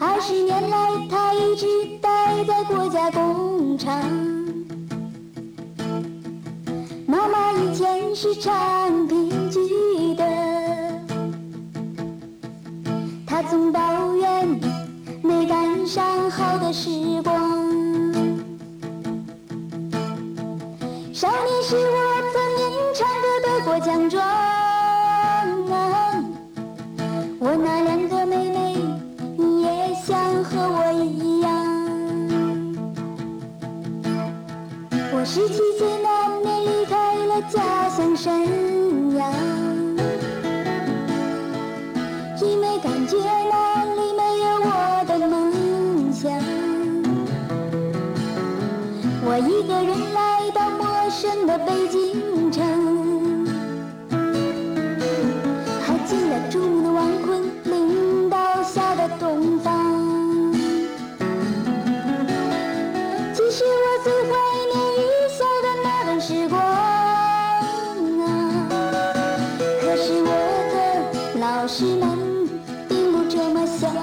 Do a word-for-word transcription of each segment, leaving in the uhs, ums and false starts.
二十年来，他一直待在国家工厂。妈妈以前是唱评剧的，她总抱怨没赶上好的时光。少年时我曾因唱歌得过奖状，我那两个妹妹也想和我一样。我十七岁那年离开了家乡沈阳，因为感觉那里没有我的梦想。我一个人来到陌生的北京城，还进了注目的王昆领导下的东方。其实我最怀念雨下的那段时光啊，可是我的老师们并不这么想。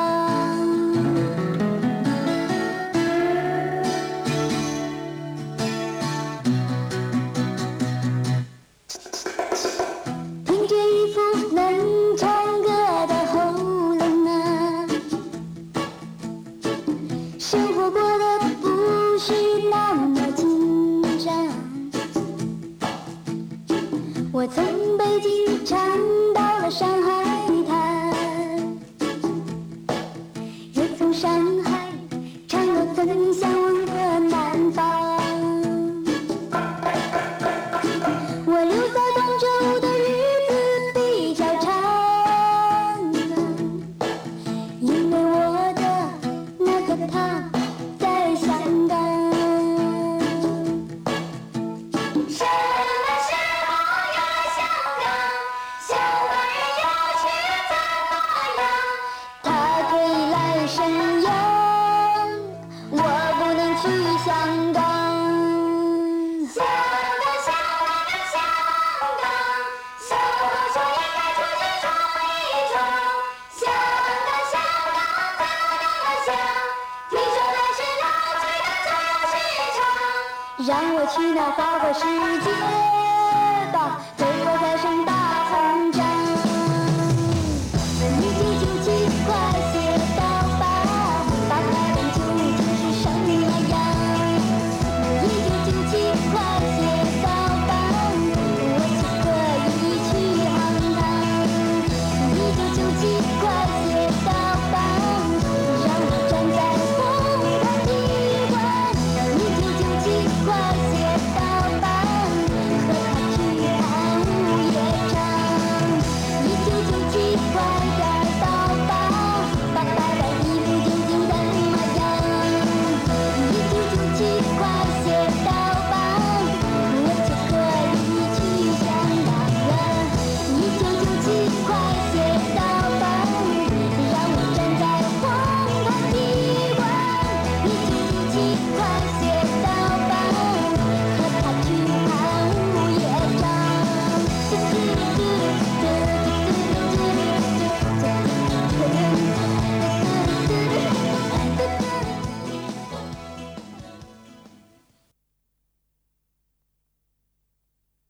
听着一副能唱歌的喉咙啊，生活过得不是那么紧张。我从北京唱到了上海滩，也从上海唱到曾向往的南方。我留在广州的日子比较长，因为我的那个他在香港。什么时候有了香港，香港人要去怎么样？他可以来沈阳，我不能去香港。香港，香港，香港，小红书应该出去闯一闯。香港，香港，怎么那么香？听说那是老最大最有市场，让我去那花花世界。